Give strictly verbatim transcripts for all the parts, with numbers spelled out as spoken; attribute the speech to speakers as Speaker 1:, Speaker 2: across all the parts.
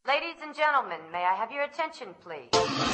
Speaker 1: Ladies and gentlemen, may I have your attention, please?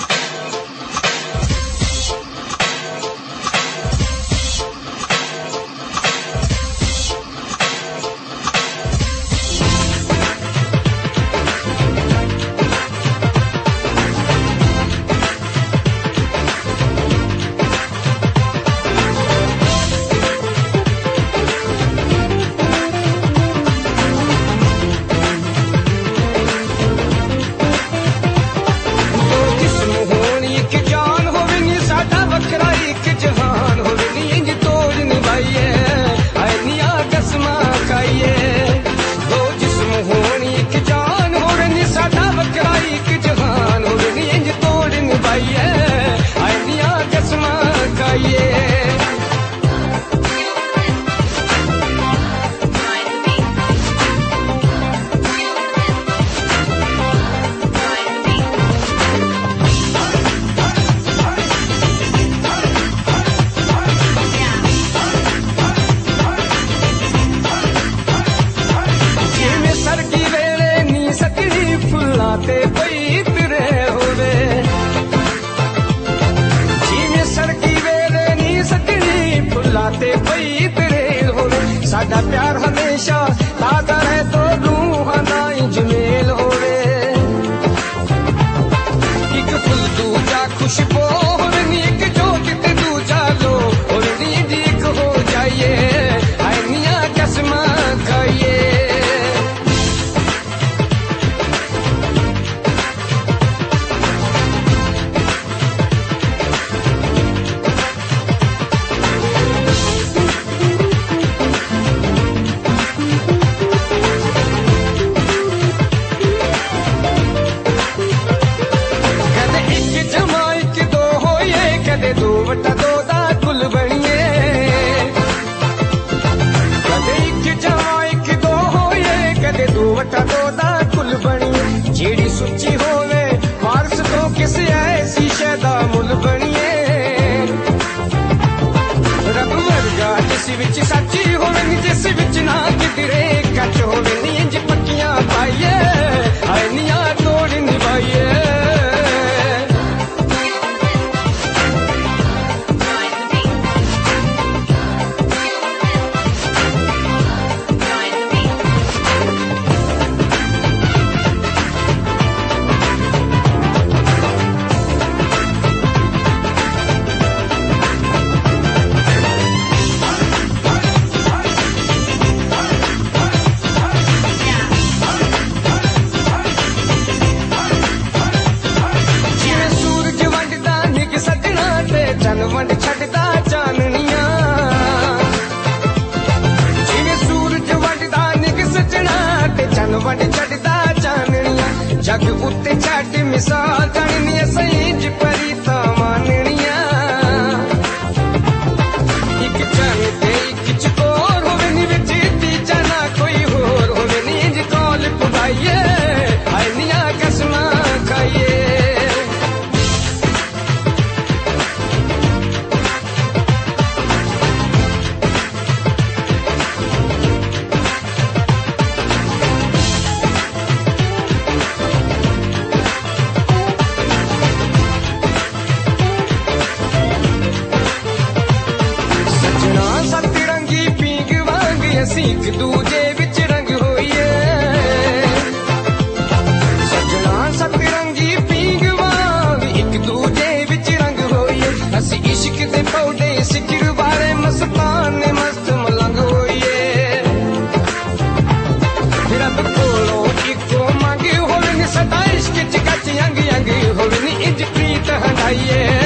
Speaker 1: साडा प्यार हमेशा ताजा रहे तो रूहां दा इंजमेल होवे एक फुल दूजा खुशबू होवे नी एक जोत ते दूजा लो होवे नी एक हो जाइए हाय निया कसमा खाइए जेड़ी सुची होवे वारस तो किसी ऐसी शैदा मुल बनिए रब वर्गा जिस विच सच्ची होवे नी जिस विच ना किधरे कच होवे नी इंज पक्कियां पाइए हाय निया तोड़ निभाइए वंड छड़दा चाननिया जिवें सूरज वंडदा निग सजना ते चन वंड छड़दा चाननिया जग उत्ते छड़ मिसाल जाननिया सही परी तां माननिया एक चन ते एक चकोर होवे नी विच तीजा ना कोई होर होवे नी इंज कौल पुगाइए हाय निया कसमां खाइए एक दूजे विच रंग होइए सजना सतरंगी पींग वांग एक दूजे विच रंग होइए असी इश्क दे पौधे सिकर वाले मस्तान मस्त मलंग होइए रब कोलों इको मंग होवे नी सदा इश्क च गच अंग अंग होवे नी इंज प्रीत हंडाइए